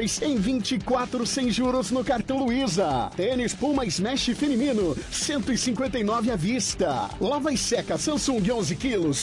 vezes em 24 sem juros no cartão Luiza. Tênis Puma Smash feminino, 159 à vista. Lava e seca Samsung 11 quilos,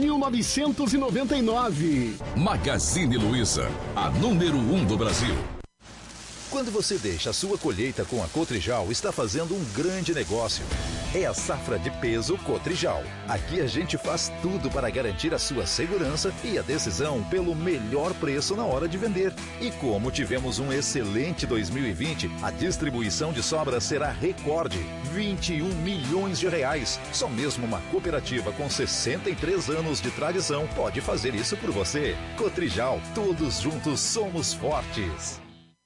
2.999. Magazine Luiza, a número 1 do Brasil. Quando você deixa a sua colheita com a Cotrijal, está fazendo um grande negócio. É a safra de peso Cotrijal. Aqui a gente faz tudo para garantir a sua segurança e a decisão pelo melhor preço na hora de vender. E como tivemos um excelente 2020, a distribuição de sobras será recorde, 21 milhões de reais. Só mesmo uma cooperativa com 63 anos de tradição pode fazer isso por você. Cotrijal, todos juntos somos fortes.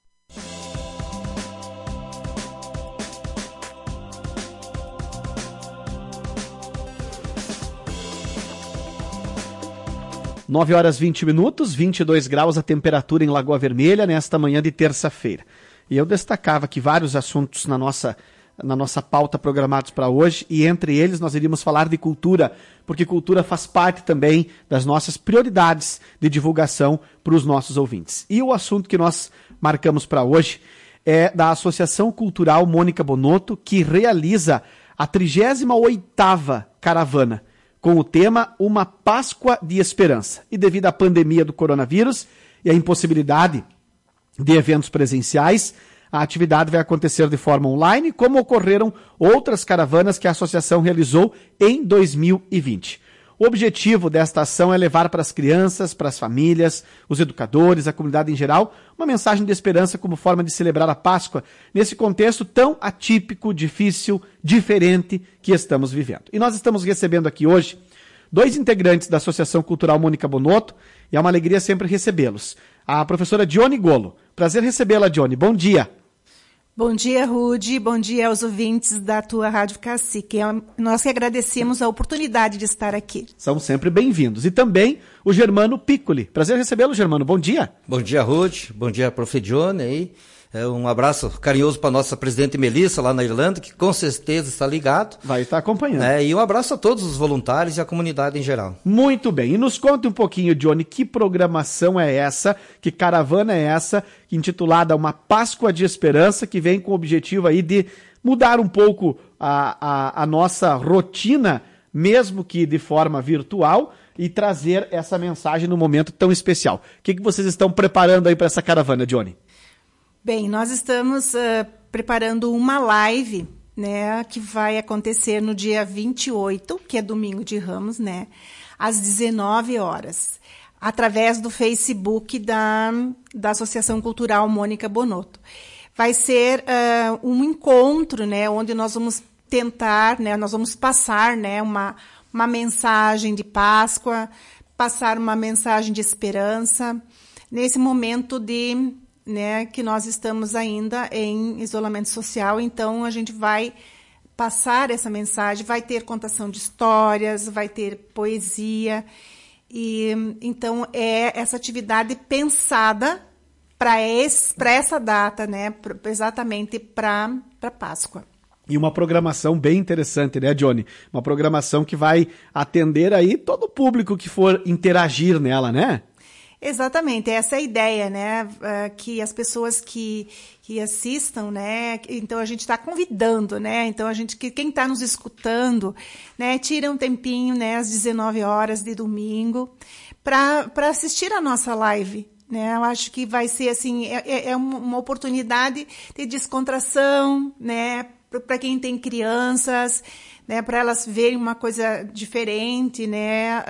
Nove horas 20 minutos, 22 graus a temperatura em Lagoa Vermelha nesta manhã de terça-feira. E eu destacava que vários assuntos na nossa pauta programados para hoje, e entre eles nós iríamos falar de cultura, porque cultura faz parte também das nossas prioridades de divulgação para os nossos ouvintes. E o assunto que nós marcamos para hoje é da Associação Cultural Mônica Bonotto, que realiza a 38ª caravana, com o tema Uma Páscoa de Esperança. E devido à pandemia do coronavírus e à impossibilidade de eventos presenciais, a atividade vai acontecer de forma online, como ocorreram outras caravanas que a associação realizou em 2020. O objetivo desta ação é levar para as crianças, para as famílias, os educadores, a comunidade em geral, uma mensagem de esperança como forma de celebrar a Páscoa nesse contexto tão atípico, difícil, diferente que estamos vivendo. E nós estamos recebendo aqui hoje 2 integrantes da Associação Cultural Mônica Bonotto, e é uma alegria sempre recebê-los. A professora Dione Golo. Prazer recebê-la, Dione. Bom dia. Bom dia, Rudy. Bom dia aos ouvintes da tua Rádio Cacique. Nós que agradecemos a oportunidade de estar aqui. São sempre bem-vindos. E também o Germano Piccoli. Prazer recebê-lo, Germano. Bom dia. Bom dia, Rudy. Bom dia, Prof. Dione aí. Um abraço carinhoso para a nossa presidente Melissa, lá na Irlanda, que com certeza está ligado. Vai estar acompanhando. E um abraço a todos os voluntários e a comunidade em geral. Muito bem. E nos conte um pouquinho, Dione, que programação é essa, que caravana é essa, intitulada Uma Páscoa de Esperança, que vem com o objetivo aí de mudar um pouco a nossa rotina, mesmo que de forma virtual, e trazer essa mensagem num momento tão especial. O que vocês estão preparando aí para essa caravana, Dione? Bem, nós estamos preparando uma live, né, que vai acontecer no dia 28, que é domingo de Ramos, né, às 19 horas, através do Facebook da Associação Cultural Mônica Bonotto. Vai ser um encontro, né, onde nós vamos tentar, né, nós vamos passar, né, uma mensagem de Páscoa, passar uma mensagem de esperança, nesse momento né, que nós estamos ainda em isolamento social. Então, a gente vai passar essa mensagem, vai ter contação de histórias, vai ter poesia. E então, é essa atividade pensada para essa data, né, exatamente para Páscoa. E uma programação bem interessante, né, Dione? Uma programação que vai atender aí todo o público que for interagir nela, né? Exatamente, essa é a ideia, né, que as pessoas que assistam, né, então a gente está convidando, né, então quem está nos escutando, né, tira um tempinho, né, às 19 horas de domingo, para assistir a nossa live, né, eu acho que vai ser, assim, é uma oportunidade de descontração, né, para quem tem crianças, né, para elas verem uma coisa diferente, né,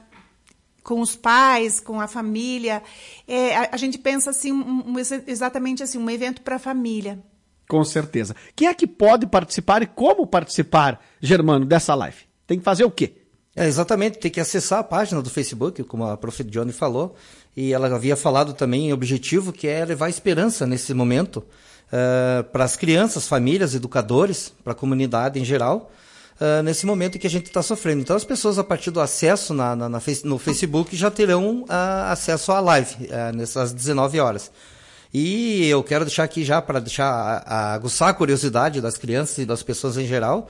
com os pais, com a família. A gente pensa assim, exatamente assim, um evento para a família. Com certeza. Quem é que pode participar e como participar, Germano, dessa live? Tem que fazer o quê? Exatamente, tem que acessar a página do Facebook, como a Prof. Dione falou, e ela havia falado também em objetivo, que é levar esperança nesse momento para as crianças, famílias, educadores, para a comunidade em geral, nesse momento que a gente está sofrendo. Então, as pessoas, a partir do acesso no Facebook, já terão acesso à live, nessas 19 horas. E eu quero deixar aqui já, para aguçar a curiosidade das crianças e das pessoas em geral,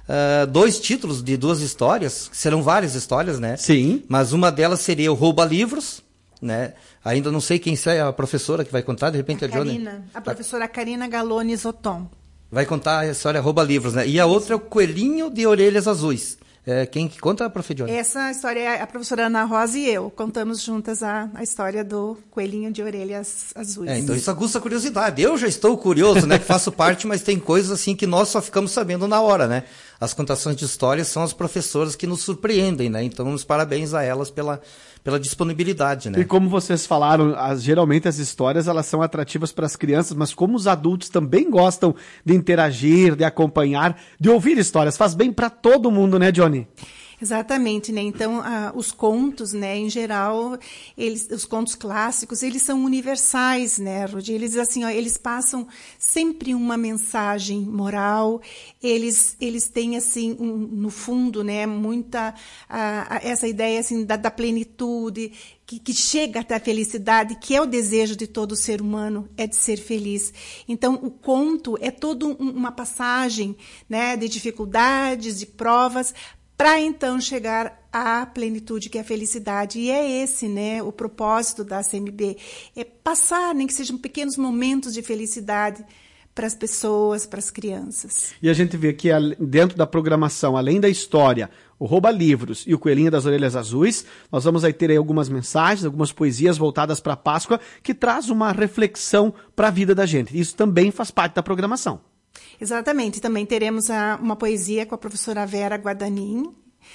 2 títulos de 2 histórias, que serão várias histórias, né? Sim. Mas uma delas seria o Rouba Livros, né? Ainda não sei quem é a professora que vai contar, de repente a Johnny. A professora Karina Galone Zoton. Vai contar a história Rouba Livros, né? E a outra é o Coelhinho de Orelhas Azuis. Quem que conta, prof. Johnny? Essa história é a professora Ana Rosa e eu. Contamos juntas a história do Coelhinho de Orelhas Azuis. Então isso aguça a curiosidade. Eu já estou curioso, né? Que faço parte, mas tem coisas assim que nós só ficamos sabendo na hora, né? As contações de histórias são as professoras que nos surpreendem, né? Então, os parabéns a elas pela disponibilidade, né? E como vocês falaram, geralmente as histórias elas são atrativas para as crianças, mas como os adultos também gostam de interagir, de acompanhar, de ouvir histórias, faz bem para todo mundo, né, Johnny? Exatamente, né? Então, os contos, né, em geral, os contos clássicos, eles são universais, né, Rudi? Eles, assim, eles passam sempre uma mensagem moral, eles têm, assim, no fundo, né, muita, essa ideia, assim, da plenitude, que chega até a felicidade, que é o desejo de todo ser humano, é de ser feliz. Então, o conto é toda uma passagem, né, de dificuldades, de provas, para então chegar à plenitude, que é a felicidade. E é esse, né, o propósito da CMB, é passar, nem que sejam pequenos momentos de felicidade para as pessoas, para as crianças. E a gente vê que dentro da programação, além da história, o Rouba Livros e o Coelhinho das Orelhas Azuis, nós vamos aí ter aí algumas mensagens, algumas poesias voltadas para a Páscoa, que traz uma reflexão para a vida da gente. Isso também faz parte da programação. Exatamente. Também teremos uma poesia com a professora Vera Guadanin.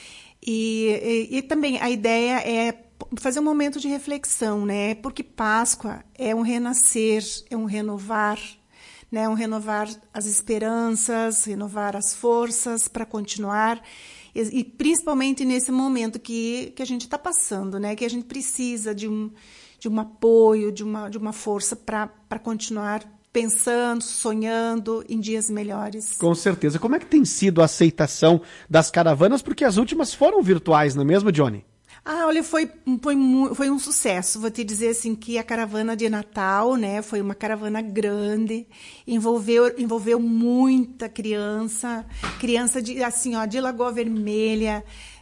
E também a ideia é fazer um momento de reflexão, né? Porque Páscoa é um renascer, é um renovar, né? Um renovar as esperanças, renovar as forças para continuar. E principalmente nesse momento que a gente está passando, né? Que a gente precisa de um apoio, de uma força para continuar pensando, sonhando em dias melhores. Com certeza. Como é que tem sido a aceitação das caravanas? Porque as últimas foram virtuais, não é mesmo, Johnny? Olha, foi um sucesso. Vou te dizer assim que a caravana de Natal, né, foi uma caravana grande, envolveu muita criança de assim, de Lagoa Vermelha,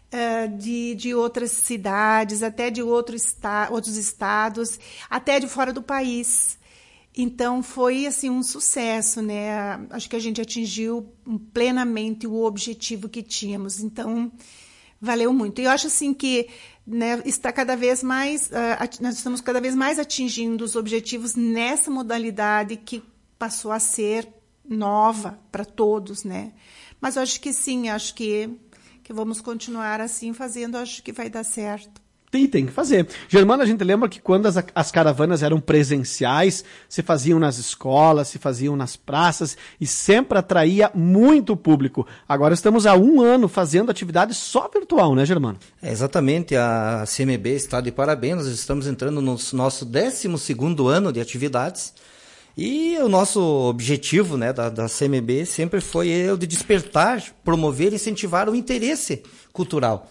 de outras cidades, até de outros estados, até de fora do país. Então, foi assim, um sucesso, né? Acho que a gente atingiu plenamente o objetivo que tínhamos. Então, valeu muito. E eu acho assim que, né, está cada vez mais, nós estamos cada vez mais atingindo os objetivos nessa modalidade que passou a ser nova para todos, né? Mas eu acho que sim, acho que vamos continuar assim fazendo, acho que vai dar certo. Tem que fazer. Germana, a gente lembra que quando as caravanas eram presenciais, se faziam nas escolas, se faziam nas praças e sempre atraía muito público. Agora estamos há 1 ano fazendo atividade só virtual, né, Germana? Exatamente, a CMB está de parabéns, nós estamos entrando no nosso 12º ano de atividades e o nosso objetivo, né, da CMB sempre foi o de despertar, promover e incentivar o interesse cultural.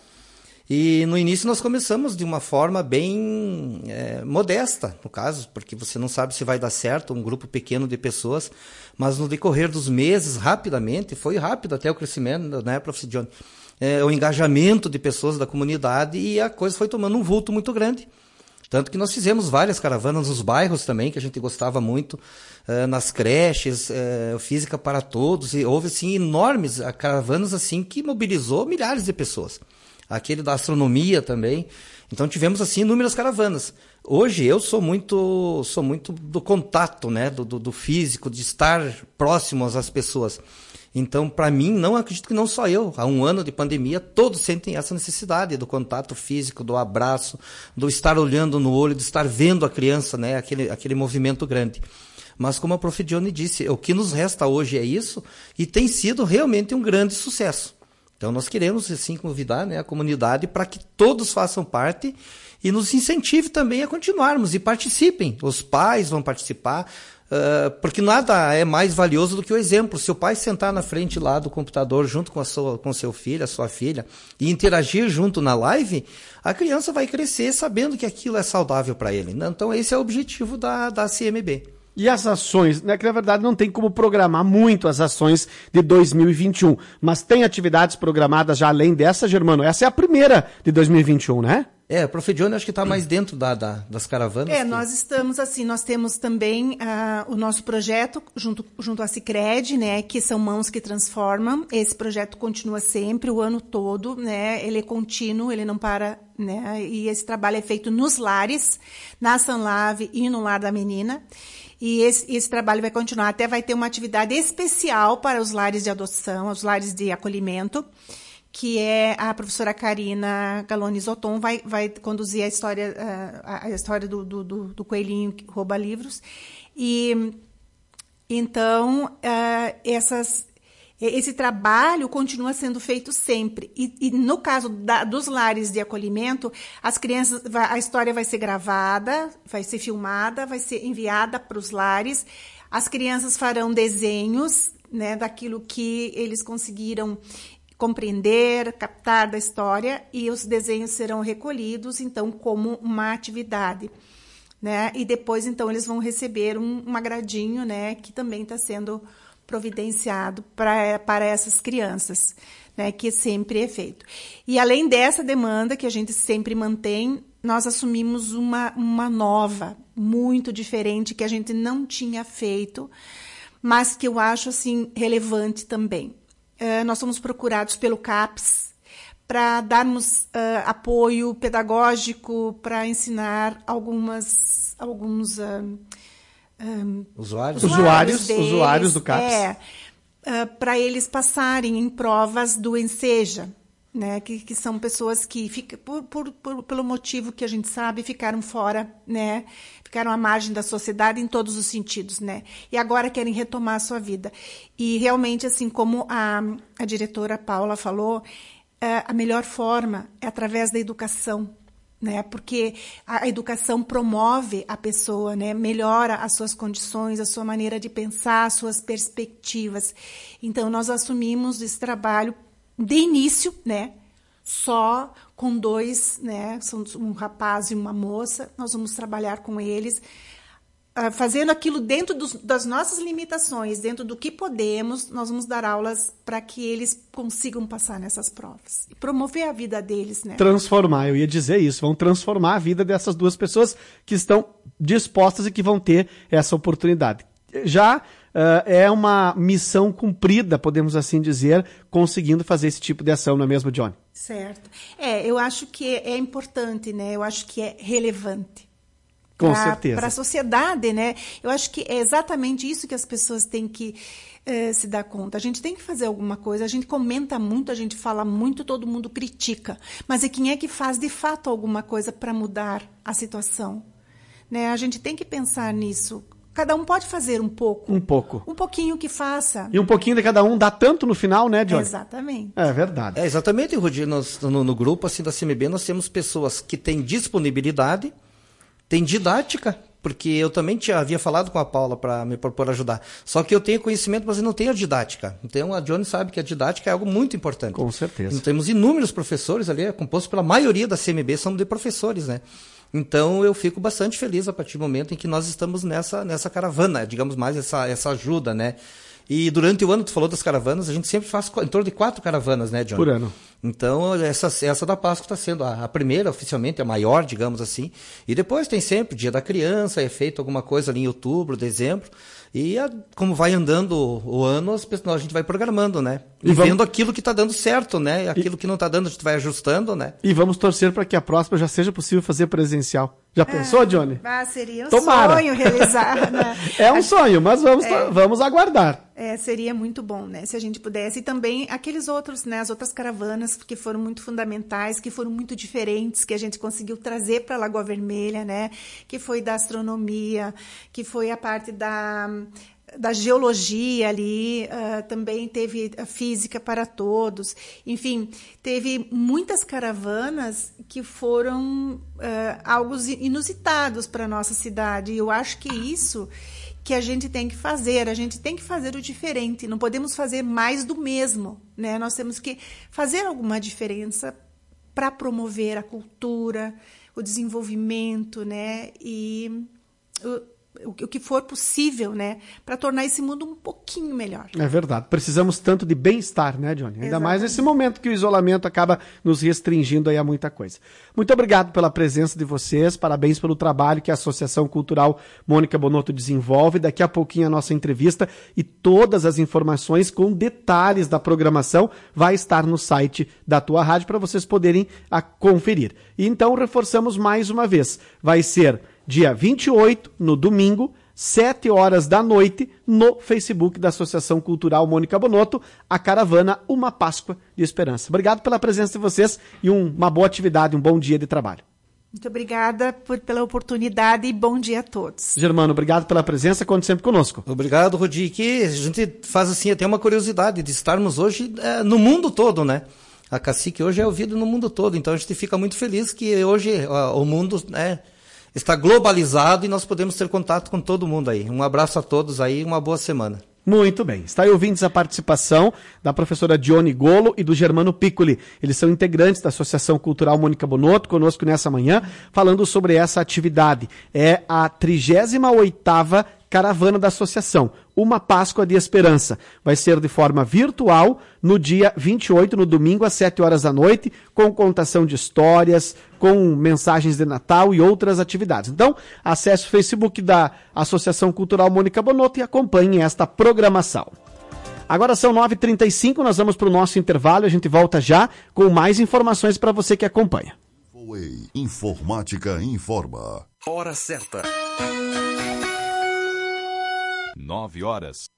E no início nós começamos de uma forma bem modesta, no caso, porque você não sabe se vai dar certo, um grupo pequeno de pessoas, mas no decorrer dos meses, rapidamente, foi rápido até o crescimento, né, prof. Johnny? O engajamento de pessoas da comunidade e a coisa foi tomando um vulto muito grande. Tanto que nós fizemos várias caravanas nos bairros também, que a gente gostava muito, nas creches, Física para Todos, e houve assim, enormes caravanas assim, que mobilizou milhares de pessoas. Aquele da astronomia também. Então tivemos assim inúmeras caravanas. Hoje eu sou muito do contato, né, do físico, de estar próximo às pessoas. Então, para mim, não acredito que não só eu. Há 1 ano de pandemia, todos sentem essa necessidade do contato físico, do abraço, do estar olhando no olho, de estar vendo a criança, né, aquele movimento grande. Mas como a prof. Johnny disse, o que nos resta hoje é isso, e tem sido realmente um grande sucesso. Então nós queremos assim convidar, né, a comunidade para que todos façam parte e nos incentive também a continuarmos e participem. Os pais vão participar, porque nada é mais valioso do que o exemplo. Se o pai sentar na frente lá do computador junto com seu filho, a sua filha, e interagir junto na live, a criança vai crescer sabendo que aquilo é saudável para ele. Então esse é o objetivo da CMB. E as ações, né, que na verdade não tem como programar muito as ações de 2021, mas tem atividades programadas já além dessa, Germano? Essa é a primeira de 2021, né? O Prof. Johnny acho que está mais dentro das caravanas. Nós estamos assim, nós temos também o nosso projeto junto à Sicredi, né, que são Mãos que Transformam. Esse projeto continua sempre, o ano todo, né, ele é contínuo, ele não para, né, e esse trabalho é feito nos lares, na Sanlave e no Lar da Menina. E esse trabalho vai continuar, até vai ter uma atividade especial para os lares de adoção, os lares de acolhimento, que é a professora Karina Galoni Zoton vai conduzir a história do coelhinho que rouba livros. E então esse trabalho continua sendo feito sempre. E no caso dos lares de acolhimento, as crianças, a história vai ser gravada, vai ser filmada, vai ser enviada para os lares. As crianças farão desenhos, né, daquilo que eles conseguiram compreender, captar da história, e os desenhos serão recolhidos, então, como uma atividade, né? E depois, então, eles vão receber um agradinho, né, que também está sendo providenciado para essas crianças, né, que sempre é feito. E além dessa demanda que a gente sempre mantém, nós assumimos uma nova, muito diferente, que a gente não tinha feito, mas que eu acho assim relevante também. Nós somos procurados pelo CAPES para darmos apoio pedagógico para ensinar alguns usuários do CAPES. Para eles passarem em provas do Enseja, né, que são pessoas que ficam, pelo motivo que a gente sabe, ficaram fora, né, ficaram à margem da sociedade em todos os sentidos, né, e agora querem retomar a sua vida. E realmente, assim como a diretora Paula falou, a melhor forma é através da educação, né, porque a educação promove a pessoa, né, melhora as suas condições, a sua maneira de pensar, as suas perspectivas. Então, nós assumimos esse trabalho de início, né, só com dois, né, são um rapaz e uma moça. Nós vamos trabalhar com eles, fazendo aquilo dentro das nossas limitações, dentro do que podemos. Nós vamos dar aulas para que eles consigam passar nessas provas e promover a vida deles, né? Transformar, eu ia dizer isso, vão transformar a vida dessas duas pessoas que estão dispostas e que vão ter essa oportunidade. Já é uma missão cumprida, podemos assim dizer, conseguindo fazer esse tipo de ação, não é mesmo, Johnny? Certo. Eu acho que é importante, né? Eu acho que é relevante. Com certeza. Para a sociedade, né? Eu acho que é exatamente isso que as pessoas têm que se dar conta. A gente tem que fazer alguma coisa, a gente comenta muito, a gente fala muito, todo mundo critica. Mas quem é que faz, de fato, alguma coisa para mudar a situação? Né? A gente tem que pensar nisso. Cada um pode fazer um pouco. Um pouco. Um pouquinho que faça. E um pouquinho de cada um dá tanto no final, né, Johnny? Exatamente. É verdade. Exatamente, Rudi. No grupo assim, da CMB nós temos pessoas que têm disponibilidade, têm didática, porque eu também havia falado com a Paula para me propor ajudar. Só que eu tenho conhecimento, mas eu não tenho a didática. Então a Johnny sabe que a didática é algo muito importante. Com certeza. Nós temos inúmeros professores ali, é composto pela maioria da CMB, são de professores, né? Então eu fico bastante feliz a partir do momento em que nós estamos nessa caravana, digamos mais essa ajuda, né? E durante o ano, tu falou das caravanas, a gente sempre faz em torno de 4 caravanas, né, John? Por ano. Então, essa da Páscoa está sendo a primeira, oficialmente, a maior, digamos assim. E depois tem sempre o Dia da Criança, é feito alguma coisa ali em outubro, dezembro. E como vai andando o ano, a gente vai programando, né? E vendo aquilo que está dando certo, né? Aquilo que não está dando, a gente vai ajustando, né? E vamos torcer para que a próxima já seja possível fazer presencial. Já pensou, Johnny? Seria um Tomara. sonho realizar, né? É um sonho, mas vamos aguardar. Seria muito bom, né? Se a gente pudesse. E também aqueles outros, né? As outras caravanas que foram muito fundamentais, que foram muito diferentes, que a gente conseguiu trazer para a Lagoa Vermelha, né? Que foi da astronomia, que foi a parte da geologia ali, também teve a física para todos. Enfim, teve muitas caravanas que foram algo inusitados para a nossa cidade. E eu acho que isso que a gente tem que fazer o diferente, não podemos fazer mais do mesmo, né? Nós temos que fazer alguma diferença para promover a cultura, o desenvolvimento, né? E o que for possível, né, para tornar esse mundo um pouquinho melhor. É verdade. Precisamos tanto de bem-estar, né, Johnny? Ainda mais nesse momento que o isolamento acaba nos restringindo aí a muita coisa. Muito obrigado pela presença de vocês, parabéns pelo trabalho que a Associação Cultural Mônica Bonotto desenvolve. Daqui a pouquinho a nossa entrevista e todas as informações com detalhes da programação vai estar no site da tua rádio para vocês poderem conferir. E então reforçamos mais uma vez, vai ser dia 28, no domingo, 7 horas da noite, no Facebook da Associação Cultural Mônica Bonotto, a caravana Uma Páscoa de Esperança. Obrigado pela presença de vocês e uma boa atividade, um bom dia de trabalho. Muito obrigada pela oportunidade e bom dia a todos. Germano, obrigado pela presença, conte sempre conosco. Obrigado, Rodi, que a gente faz assim, até uma curiosidade de estarmos hoje no mundo todo, né? A Cacique hoje é ouvida no mundo todo, então a gente fica muito feliz que hoje o mundo está globalizado e nós podemos ter contato com todo mundo aí. Um abraço a todos aí, uma boa semana. Muito bem. Está aí ouvindo a participação da professora Dione Golo e do Germano Piccoli. Eles são integrantes da Associação Cultural Mônica Bonotto, conosco nessa manhã, falando sobre essa atividade. É a 38ª caravana da associação, Uma Páscoa de Esperança. Vai ser de forma virtual no dia 28, no domingo, às 7 horas da noite, com contação de histórias, com mensagens de Natal e outras atividades. Então, acesse o Facebook da Associação Cultural Mônica Bonotto e acompanhe esta programação. Agora são 9h35, nós vamos para o nosso intervalo e a gente volta já com mais informações para você que acompanha. Informática informa. Hora certa. 9 horas.